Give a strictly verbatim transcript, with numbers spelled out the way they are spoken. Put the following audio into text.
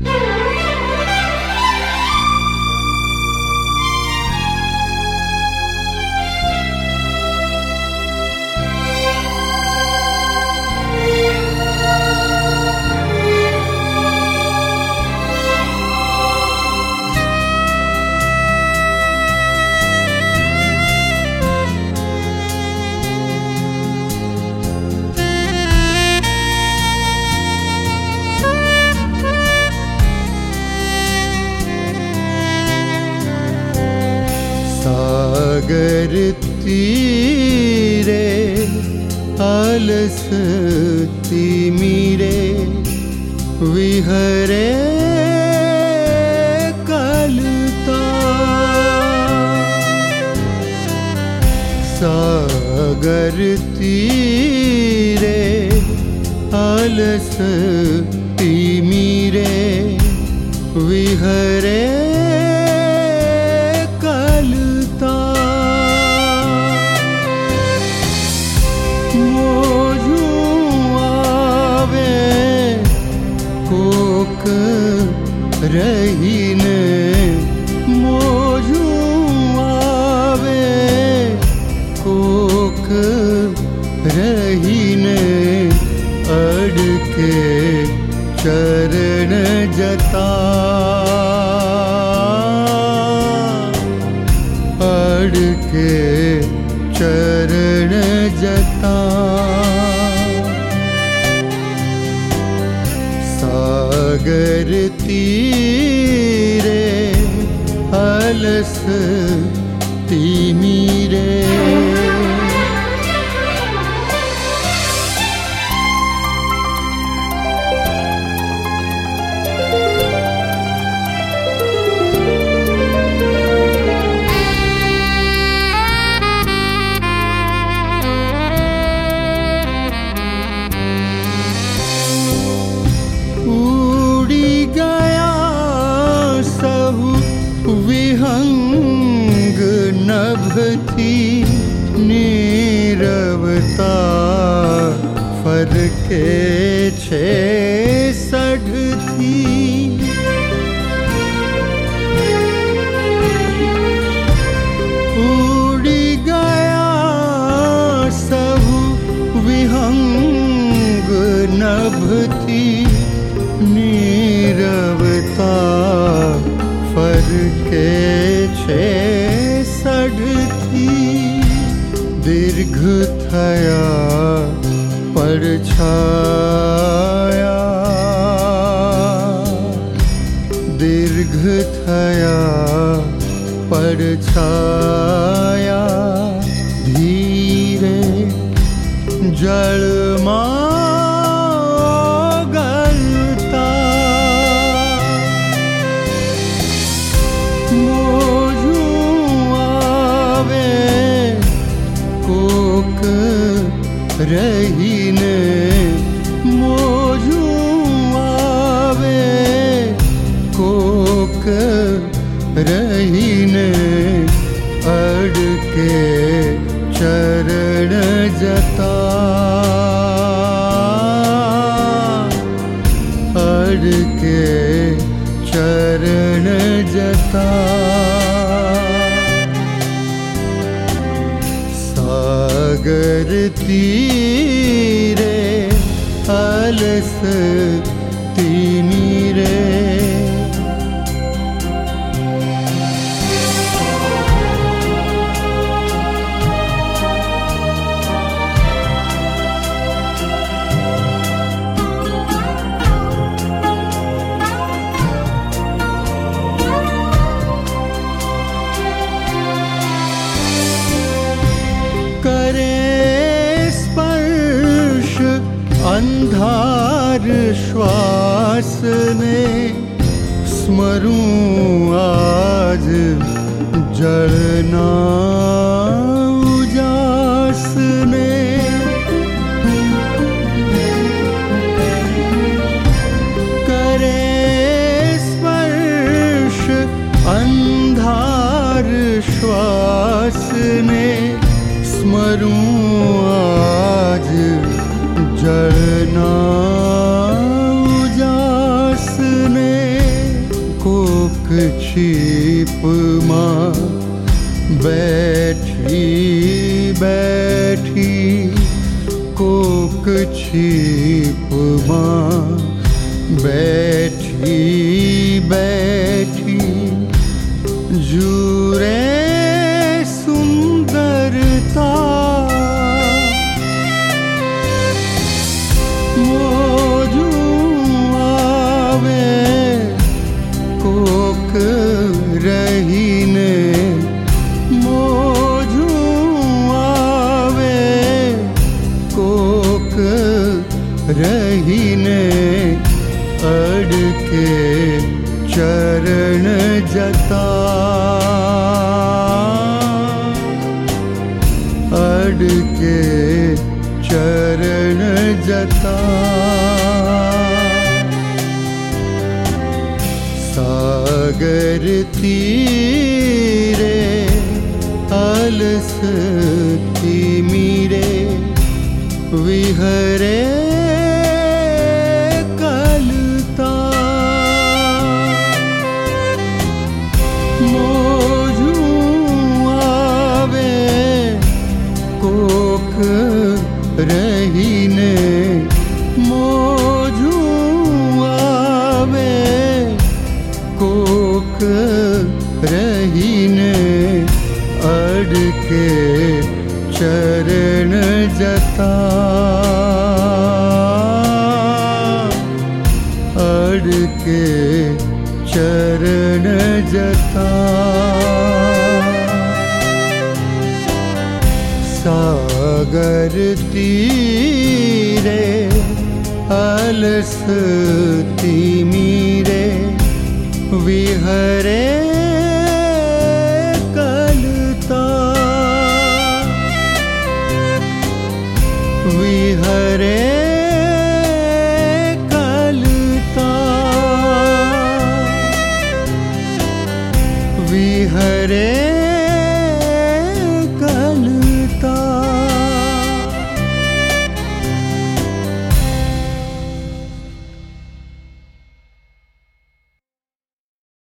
सागर तीरे अलस तिमिरे विहरे कलता। सागर तीरे अलस तिमिरे विहरे रहीने मोजू आवे कोक रहीने अड़के चरण जता। अड़के चरण जता। सागर तीरे अलस तिमिरे। विहंग नभ थी नीरवता फरके छे सढ़ थी। उड़ी गया सब विहंग नभ थी नीरवता फरके छे सढ़ थी। दीर्घ थया परछाया। दीर्घ थया परछाया धीरे जलमा रहीने मोजू आवे कोक रहीने अड़के चरण जता। अड़के चरण जता। सागर तीरे अलस तिमिरे। अंधार श्वास ने स्मरूं आज जलना उजास ने। करे स्पर्श अंधार श्वास ने स्मरूं आज जलना उजास ने। कोक छिप माँ बैठी बैठी, कोक छिप माँ बैठी बैठी, जुरे सुंदरता मोजू आवे कोक रहीने, मोजू आवे कोक रहीने, अड़के चरण जता, अड़के चरण जता। सागर तीरे अलसती मीरे, विहरे कलता, मोजू आवे कोक रहीने, मोजू आवे कोक रहीने, अड़के चरण जता, अड़के चरण जता। सागर तीरे अलसती मीरे, विहरे कलता, विहरे कलता, विहरे